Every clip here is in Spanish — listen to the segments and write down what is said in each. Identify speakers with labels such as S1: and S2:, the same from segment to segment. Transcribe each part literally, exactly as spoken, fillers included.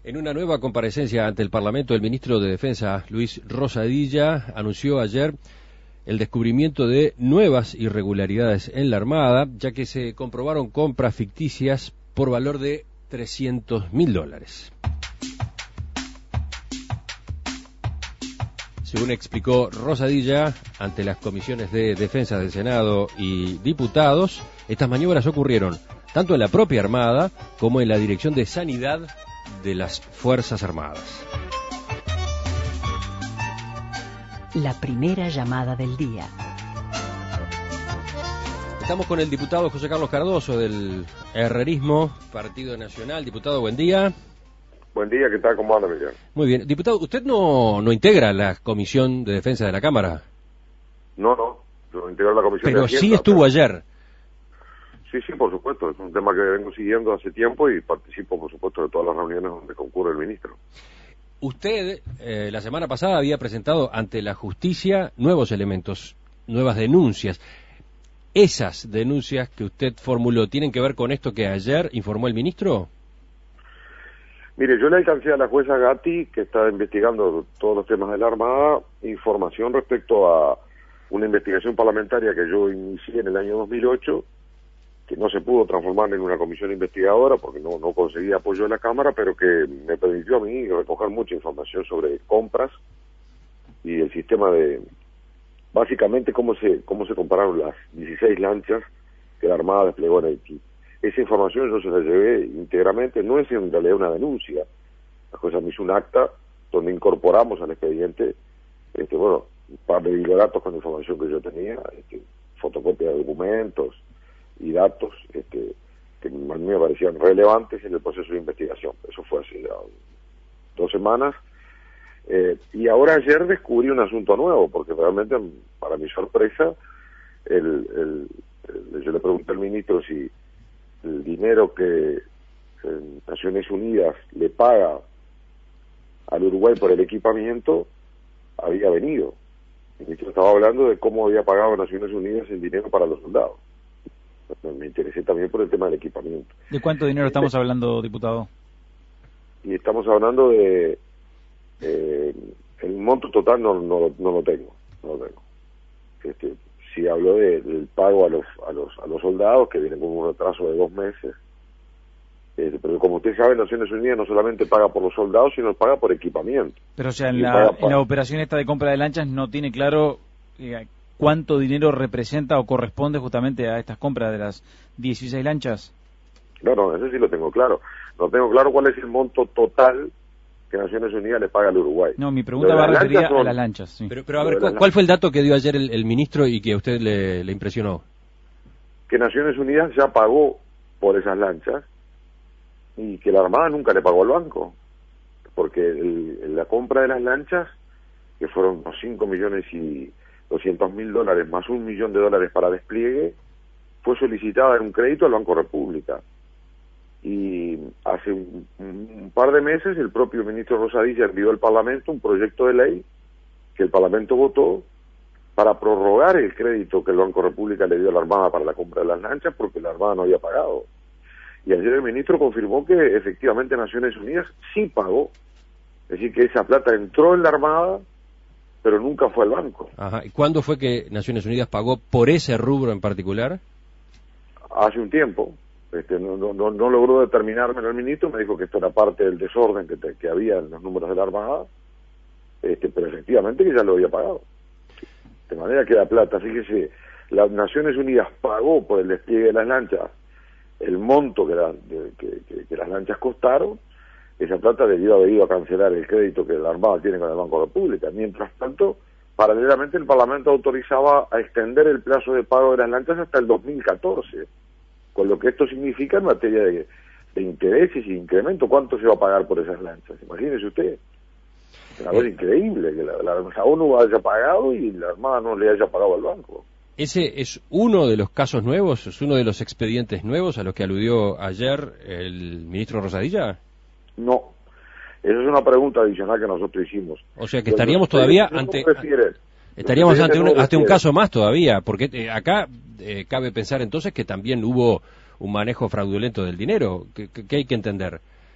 S1: En una nueva comparecencia ante el Parlamento, el ministro de Defensa, Luis Rosadilla, anunció ayer el descubrimiento de nuevas irregularidades en la Armada, ya que se comprobaron compras ficticias por valor de trescientos mil dólares. Según explicó Rosadilla ante las comisiones de Defensa del Senado y diputados, estas maniobras ocurrieron tanto en la propia Armada como en la Dirección de Sanidad de las Fuerzas Armadas.
S2: La primera llamada del día.
S1: Estamos con el diputado José Carlos Cardoso del Herrerismo, Partido Nacional. Diputado, buen día.
S3: Buen día, ¿qué tal? ¿Cómo anda, Miguel?
S1: Muy bien. Diputado, ¿usted no, no integra la Comisión de Defensa de la Cámara?
S3: No, no, yo no integro la Comisión
S1: Pero
S3: de Hacienda.
S1: sí estuvo
S3: pero...
S1: ayer.
S3: Sí, sí, por supuesto, es un tema que vengo siguiendo hace tiempo y participo, por supuesto, de todas las reuniones donde concurre el ministro.
S1: Usted, eh, la semana pasada, había presentado ante la justicia nuevos elementos, nuevas denuncias. ¿Esas denuncias que usted formuló tienen que ver con esto que ayer informó el ministro?
S3: Mire, yo le alcancé a la jueza Gatti, que está investigando todos los temas de la Armada, información respecto a una investigación parlamentaria que yo inicié en el año dos mil ocho, que no se pudo transformar en una comisión investigadora porque no, no conseguía apoyo de la Cámara, pero que me permitió a mí recoger mucha información sobre compras y el sistema de, básicamente, cómo se cómo se compararon las dieciséis lanchas que la Armada desplegó en Haití. Esa información yo se la llevé íntegramente, no es en realidad una denuncia, la jueza me hizo un acta donde incorporamos al expediente, este bueno, un par de bibliodatos con información que yo tenía, este, fotocopia de documentos y datos este, que a mí me parecían relevantes en el proceso de investigación. Eso fue hace ya dos semanas. Eh, y ahora ayer descubrí un asunto nuevo, porque realmente, para mi sorpresa, el, el, el, yo le pregunté al ministro si el dinero que eh, Naciones Unidas le paga al Uruguay por el equipamiento había venido. El ministro estaba hablando de cómo había pagado Naciones Unidas el dinero para los soldados. Me interesé también por el tema del equipamiento.
S4: ¿De cuánto dinero estamos hablando, diputado?
S3: Y estamos hablando de... Eh, el monto total no, no, no lo tengo, no lo tengo. Este, sí hablo de, del pago a los, a los a los soldados, que viene con un retraso de dos meses. Este, pero como usted sabe, Naciones Unidas no solamente paga por los soldados, sino paga por equipamiento.
S4: Pero o sea, en, la, en la operación esta de compra de lanchas no tiene claro... Eh, ¿cuánto dinero representa o corresponde justamente a estas compras de las dieciséis lanchas?
S3: No, no, eso sí lo tengo claro. No tengo claro cuál es el monto total que Naciones Unidas le paga al Uruguay.
S4: No, mi pregunta va referida a las lanchas. Sí.
S1: Pero, pero a ver, ¿cuál, ¿cuál fue el dato que dio ayer el, el ministro y que a usted le, le impresionó?
S3: Que Naciones Unidas ya pagó por esas lanchas y que la Armada nunca le pagó al banco. Porque el, la compra de las lanchas, que fueron unos cinco millones y doscientos mil dólares más un millón de dólares para despliegue, fue solicitada en un crédito al Banco República. Y hace un, un par de meses el propio ministro Rosadilla envió al Parlamento un proyecto de ley que el Parlamento votó para prorrogar el crédito que el Banco República le dio a la Armada para la compra de las lanchas porque la Armada no había pagado. Y ayer el ministro confirmó que efectivamente Naciones Unidas sí pagó, es decir, que esa plata entró en la Armada pero nunca fue al banco.
S1: Ajá. ¿Y cuándo fue que Naciones Unidas pagó por ese rubro en particular?
S3: Hace un tiempo. Este, no, no, no, no logró determinármelo el ministro, me dijo que esto era parte del desorden que, te, que había en los números de la Armada, este, pero efectivamente que ya lo había pagado. De manera que la plata, fíjese, las Naciones Unidas pagó por el despliegue de las lanchas el monto que, la, de, que, que, que las lanchas costaron. Esa plata debió haber ido a cancelar el crédito que la Armada tiene con el Banco República. Mientras tanto, paralelamente el Parlamento autorizaba a extender el plazo de pago de las lanchas hasta el dos mil catorce, con lo que esto significa en materia de, de intereses y incremento. ¿Cuánto se va a pagar por esas lanchas? Imagínese usted. Es una cosa increíble que la, la, la ONU haya pagado y la Armada no le haya pagado al banco.
S1: ¿Ese es uno de los casos nuevos, es uno de los expedientes nuevos a los que aludió ayer el ministro Rosadilla?
S3: No, esa es una pregunta adicional que nosotros hicimos.
S1: O sea que estaríamos todavía ante estaríamos ante un, ante un caso más todavía, porque eh, acá eh, cabe pensar entonces que también hubo un manejo fraudulento del dinero. ¿Qué, qué hay que entender?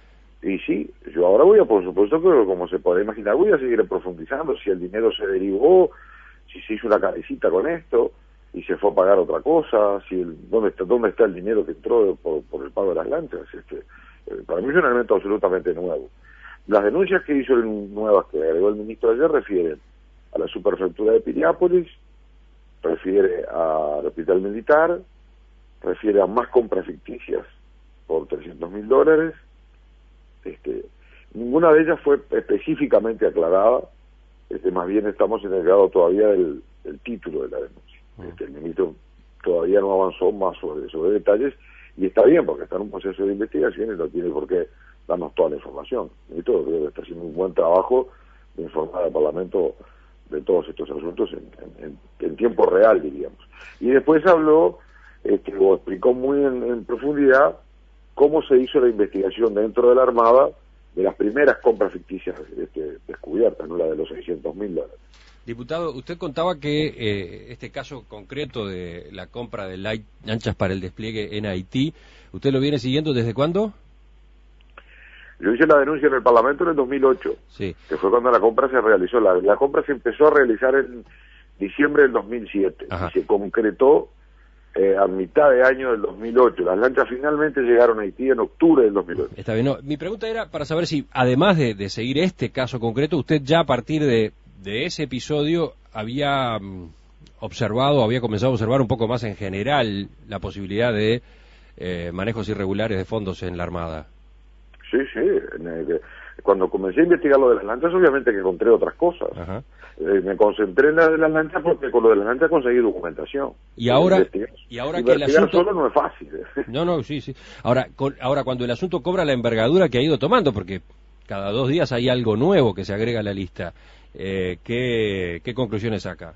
S3: Y sí, yo ahora voy a, por supuesto, que como se puede imaginar, voy a seguir profundizando si el dinero se derivó, si se hizo una cabecita con esto y se fue a pagar otra cosa, si el, dónde está dónde está el dinero que entró por, por el pago de las lanchas. Este, eh, para mí es un elemento absolutamente nuevo. Las denuncias que hizo el, nuevas que agregó el ministro ayer refieren a la subprefectura de Piriápolis, refiere al hospital militar, refiere a más compras ficticias por trescientos mil dólares. Este, ninguna de ellas fue específicamente aclarada. Este, más bien estamos en el grado todavía del, del título de la denuncia. Este, el ministro todavía no avanzó más sobre, sobre detalles, y está bien porque está en un proceso de investigación y no tiene por qué darnos toda la información. El ministro creo que está haciendo un buen trabajo de informar al Parlamento de todos estos asuntos en, en, en tiempo real, diríamos. Y después habló, este, o explicó muy en, en profundidad cómo se hizo la investigación dentro de la Armada de las primeras compras ficticias este, descubiertas, no la de los seiscientos mil dólares.
S1: Diputado, usted contaba que eh, este caso concreto de la compra de lanchas para el despliegue en Haití, ¿usted lo viene siguiendo desde cuándo?
S3: Yo hice la denuncia en el Parlamento en el dos mil ocho,
S1: sí.
S3: que fue cuando la compra se realizó. La, la compra se empezó a realizar en diciembre del dos mil siete, Ajá. y se concretó eh, a mitad de año del dos mil ocho. Las lanchas finalmente llegaron a Haití en octubre del dos mil ocho.
S1: Está bien. No, mi pregunta era para saber si, además de, de seguir este caso concreto, usted ya a partir de, de ese episodio había um, observado, había comenzado a observar un poco más en general la posibilidad de eh, manejos irregulares de fondos en la Armada.
S3: Sí, sí. Cuando comencé a investigar lo de las lanchas, obviamente que encontré otras cosas. Eh, me concentré en la de las lanchas porque con lo de las lanchas conseguí documentación.
S1: Y ahora, y ahora que el asunto
S3: solo no es fácil.
S1: No, no, sí, sí. Ahora, con, ahora cuando el asunto cobra la envergadura que ha ido tomando, porque cada dos días hay algo nuevo que se agrega a la lista, eh, ¿qué, qué conclusiones saca?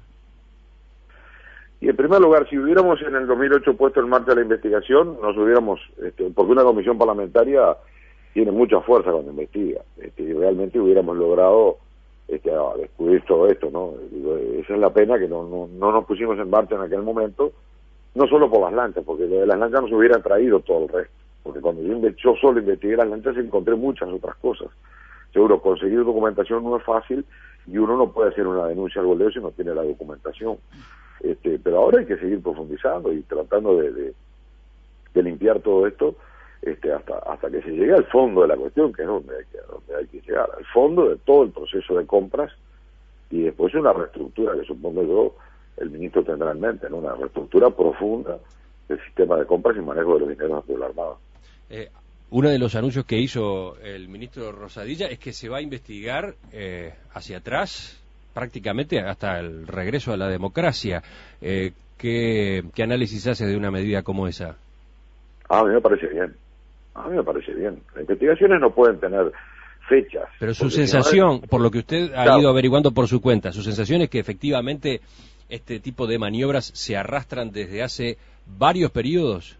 S3: Y en primer lugar, si hubiéramos en el dos mil ocho puesto en marcha la investigación, nos hubiéramos, este, porque una comisión parlamentaria tiene mucha fuerza cuando investiga, este, y realmente hubiéramos logrado este, descubrir todo esto, ¿no? Digo, esa es la pena que no, no, no nos pusimos en marcha en aquel momento, no solo por las lanchas, porque lo de las lanchas nos hubiera traído todo el resto, porque cuando yo, yo solo investigué las lanchas encontré muchas otras cosas. Seguro, conseguir documentación no es fácil y uno no puede hacer una denuncia al goleo si no tiene la documentación. Este, pero ahora hay que seguir profundizando y tratando de, de, de limpiar todo esto este, hasta hasta que se llegue al fondo de la cuestión, que es donde hay que, donde hay que llegar, al fondo de todo el proceso de compras, y después una reestructura que supongo yo el ministro tendrá en mente, ¿no? Una reestructura profunda del sistema de compras y manejo de los dineros de la Armada.
S1: Eh, uno de los anuncios que hizo el ministro Rosadilla es que se va a investigar eh, hacia atrás prácticamente hasta el regreso a la democracia. Eh, ¿qué, ¿Qué análisis hace de una medida como esa?
S3: A mí me parece bien. A mí me parece bien. Las investigaciones no pueden tener fechas.
S1: Pero su sensación, si no es... por lo que usted ha claro. ido averiguando por su cuenta, su sensación es que efectivamente este tipo de maniobras se arrastran desde hace varios periodos.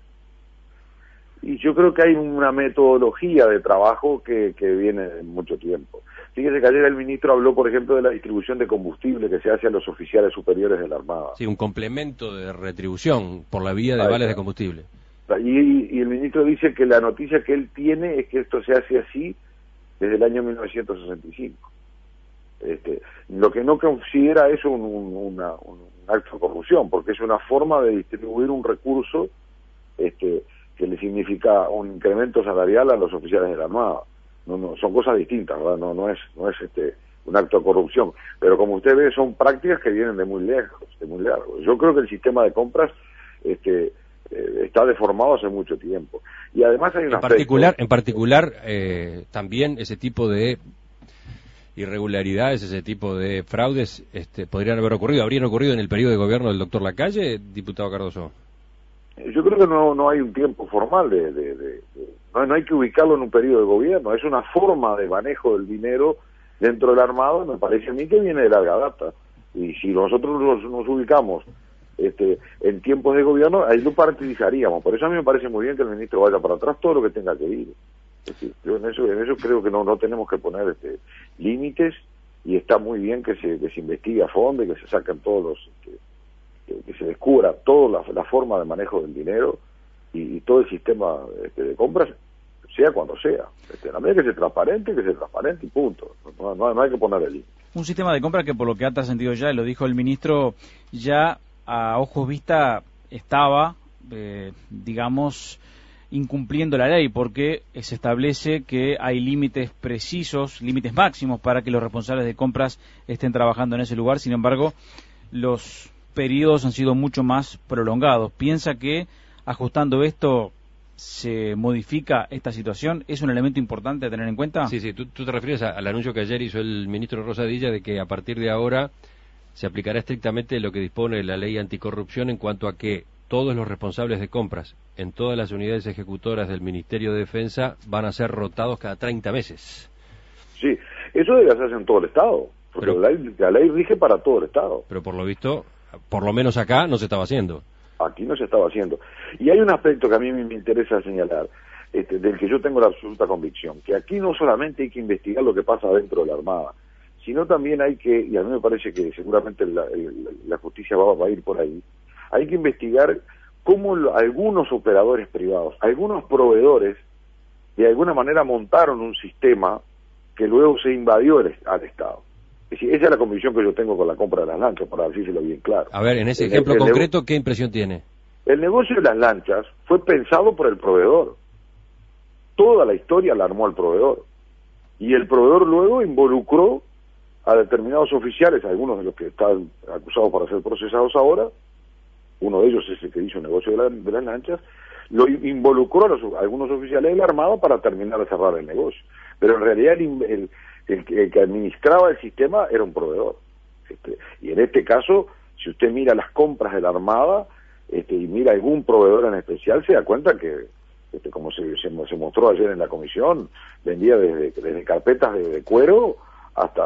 S3: Y yo creo que hay una metodología de trabajo que, que viene de mucho tiempo. Fíjese que ayer el ministro habló, por ejemplo, de la distribución de combustible que se hace a los oficiales superiores de la Armada.
S1: Sí, un complemento de retribución por la vía de Ahí vales está. de combustible.
S3: Y, y el ministro dice que la noticia que él tiene es que esto se hace así desde el año mil novecientos sesenta y cinco. Este, lo que no considera eso un, un, una, un acto de corrupción, porque es una forma de distribuir un recurso este, que le significa un incremento salarial a los oficiales de la Armada. No, no, son cosas distintas, ¿verdad? No, no es, no es este, un acto de corrupción. Pero como usted ve, son prácticas que vienen de muy lejos, de muy largo. Yo creo que el sistema de compras este, eh, está deformado hace mucho tiempo. Y además hay una
S1: en particular, en particular eh, también ese tipo de irregularidades, ese tipo de fraudes, este, podrían haber ocurrido, habrían ocurrido en el periodo de gobierno del doctor Lacalle, diputado Cardoso.
S3: Yo creo que no no hay un tiempo formal de, de, de, de no, no hay que ubicarlo en un periodo de gobierno, es una forma de manejo del dinero dentro del Armado, me parece a mí que viene de larga data, y si nosotros nos, nos ubicamos este en tiempos de gobierno, ahí lo participaríamos. Por eso a mí me parece muy bien que el ministro vaya para atrás todo lo que tenga que ir. Es decir, yo en eso en eso creo que no no tenemos que poner este límites, y está muy bien que se, que se investigue a fondo y que se saquen todos los este, que se descubra toda la, la forma de manejo del dinero y, y todo el sistema este, de compras, sea cuando sea. Este, la medida que sea transparente, que sea transparente y punto. No, no, no hay que poner allí.
S4: Un sistema de compra que, por lo que ha trascendido ya, y lo dijo el ministro, ya a ojos vista estaba, eh, digamos, incumpliendo la ley, porque se establece que hay límites precisos, límites máximos para que los responsables de compras estén trabajando en ese lugar. Sin embargo, los periodos han sido mucho más prolongados. ¿Piensa que ajustando esto se modifica esta situación? ¿Es un elemento importante a tener en cuenta?
S1: Sí, sí, tú, tú te refieres a, al anuncio que ayer hizo el ministro Rosadilla de que a partir de ahora se aplicará estrictamente lo que dispone la ley anticorrupción en cuanto a que todos los responsables de compras en todas las unidades ejecutoras del Ministerio de Defensa van a ser rotados cada treinta meses.
S3: Sí, eso debe hacerse en todo el Estado, porque
S1: Pero,
S3: la, ley, la ley rige para todo el Estado.
S1: Pero por lo visto, por lo menos acá no se estaba haciendo.
S3: Aquí no se estaba haciendo. Y hay un aspecto que a mí me interesa señalar, este, del que yo tengo la absoluta convicción, que aquí no solamente hay que investigar lo que pasa dentro de la Armada, sino también hay que, y a mí me parece que seguramente la, la justicia va, va a ir por ahí, hay que investigar cómo lo, algunos operadores privados, algunos proveedores, de alguna manera montaron un sistema que luego se invadió el, al Estado. Es decir, esa es la convicción que yo tengo con la compra de las lanchas, para decírselo bien claro.
S1: A ver, en ese
S3: el,
S1: ejemplo
S3: el,
S1: concreto, ¿qué impresión tiene?
S3: El negocio de las lanchas fue pensado por el proveedor. Toda la historia la armó el proveedor. Y el proveedor luego involucró a determinados oficiales, algunos de los que están acusados para ser procesados ahora, uno de ellos es el que hizo el negocio de, la, de las lanchas, lo involucró a, los, a algunos oficiales de la Armada para terminar de cerrar el negocio. Pero en realidad el, el, el, el que administraba el sistema era un proveedor. Este, y en este caso, si usted mira las compras de la Armada este, y mira algún proveedor en especial, se da cuenta que, este, como se, se, se mostró ayer en la comisión, vendía desde, desde carpetas de, de cuero hasta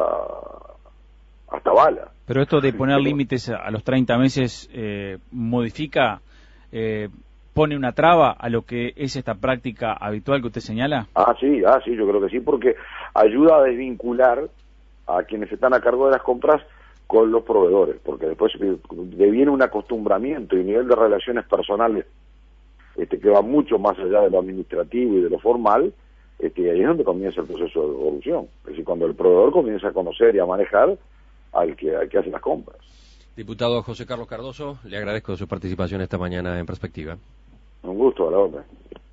S3: hasta bala.
S4: Pero esto de poner límites a los treinta meses eh, modifica, eh, pone una traba a lo que es esta práctica habitual que usted señala.
S3: Ah, sí, ah, sí, yo creo que sí, porque ayuda a desvincular a quienes están a cargo de las compras con los proveedores, porque después deviene un acostumbramiento y un nivel de relaciones personales este, que va mucho más allá de lo administrativo y de lo formal, este, y ahí es donde comienza el proceso de evolución. Es decir, cuando el proveedor comienza a conocer y a manejar al que, al que hace las compras.
S1: Diputado José Carlos Cardoso, le agradezco su participación esta mañana en Perspectiva.
S3: Un gusto, a la orden.